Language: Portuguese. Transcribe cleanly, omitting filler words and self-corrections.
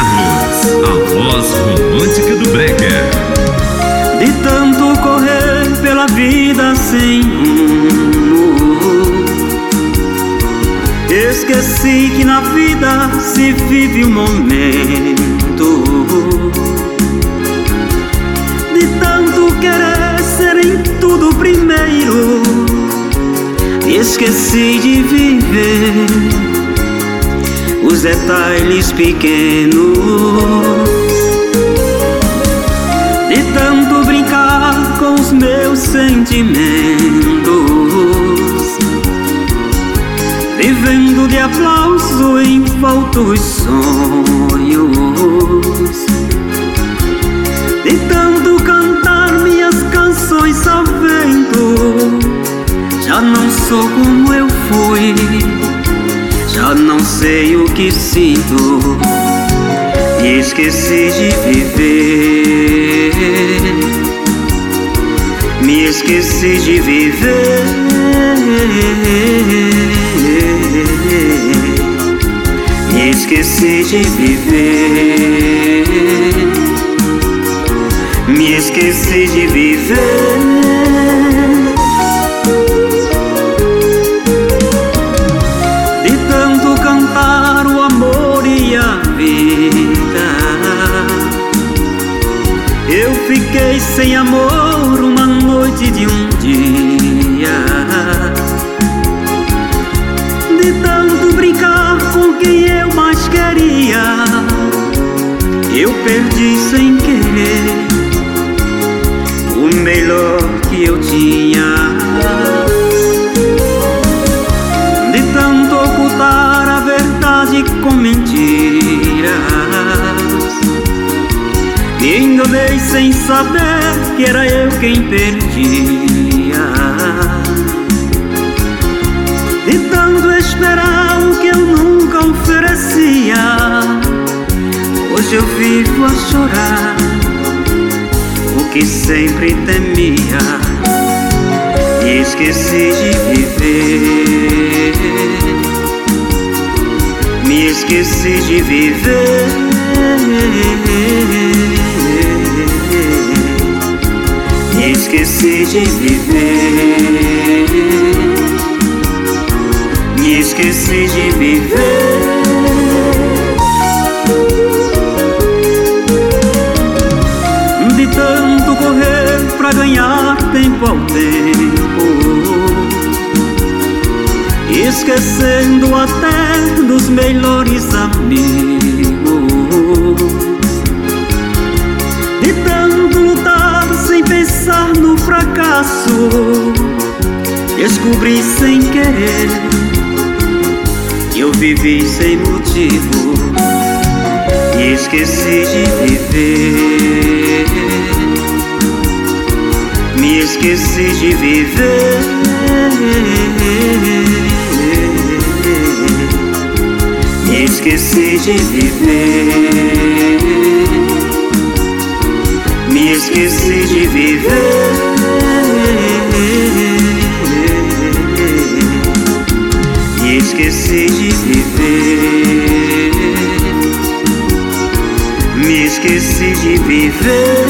Carlos, a voz romântica do brega. De tanto correr pela vida sem rumo, esqueci que na vida se vive um momento. De tanto querer ser em tudo primeiro, esqueci de viver os detalhes pequenos. De tanto brincar com os meus sentimentos, vivendo de aplauso em faltos sonhos. De tanto cantar minhas canções ao vento, já não sou como eu fui, já não sei o que sinto. E esqueci de viver, me esqueci de viver. Me esqueci de viver, me esqueci de viver. De tanto cantar o amor e a vida, eu fiquei sem amor uma noite de um dia. De tanto brincar com quem eu mais queria, eu perdi sem querer o melhor que eu tinha. De tanto ocultar a verdade com mentiras, me enganei sem saber que era eu quem perdia. De tanto esperar o que eu nunca oferecia, hoje eu vivo a chorar o que sempre temia. Me esqueci de viver, me esqueci de viver. Me esqueci de viver, me esqueci de viver. De tanto correr pra ganhar tempo ao tempo, esquecendo até dos melhores amigos. De tanto lutar sem pensar no fracasso, descobri sem querer que eu vivi sem motivo. E esqueci de viver, me esqueci de viver. Me esqueci de viver, me esqueci de viver. Me esqueci de viver, me esqueci de viver.